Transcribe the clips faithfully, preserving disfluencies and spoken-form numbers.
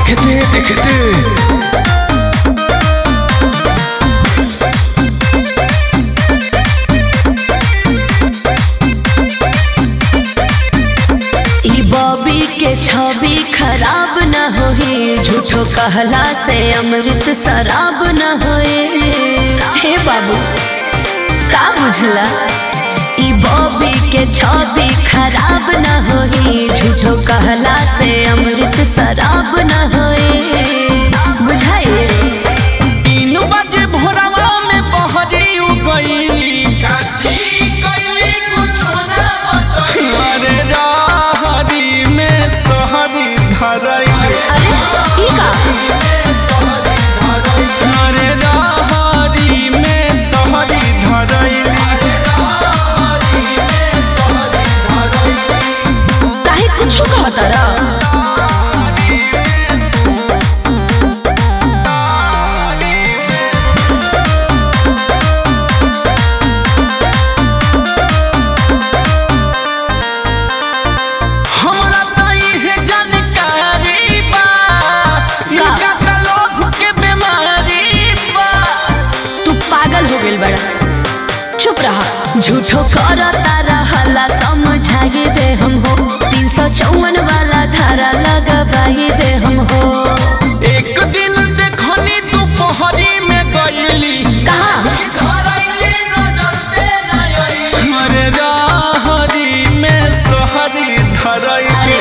देखते देखते बॉबी के छवि खराब न होई, झूठो कहला से अमृत शराब न होए। हे बाबू का बुझला, ई बॉबी के छवि खराब न होई, झूठो कहला से अमृत शराब न होए। बुझाए तीन बजे भोरवा में बहरी उगईली काची कइली कुछ ना बताई। अरे राहरी में सहरी धरई। अरे ई का अरे राहरी में सहरी धरई। काहे कुछ कहतारा। चुप रहा, झूठो करता रहला समझाई दे हम हो। तीन सौ चौवन वाला धारा लगवाई दे हम हो। एक दिन देखनी तू पहरी में गईली कहाँ? अरे राहरी में सहरी धरई। अरे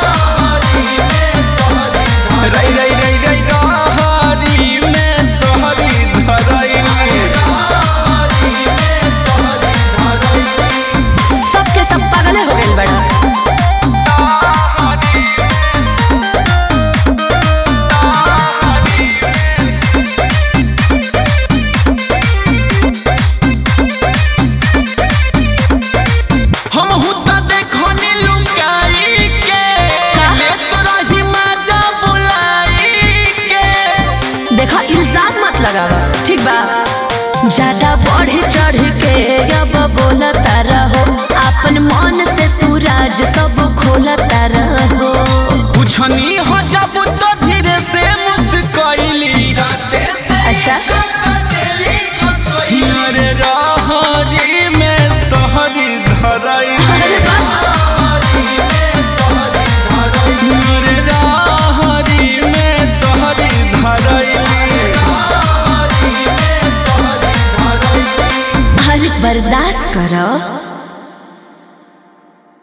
रई रई रई रई राहरी में सहरी धरई। सबके सब पागल हो गए बड़ा। हम हुता देखनी लुकाई के ले तोरा ही मजा बुलाई के। देखा इल्जाम मत लगावा, ठीक बा। ज्यादा बढ़ चढ़ के अब बोलता रहो, अपन मन से तू राज सब खोलता रहो। पूछनी हो जब तो धीरे से मुस्कैली। अच्छा अरे राहरी में सहरी धरई। अरे बाप। अरे राहरी में सहरी धरई। हर बर्दाश्त करो।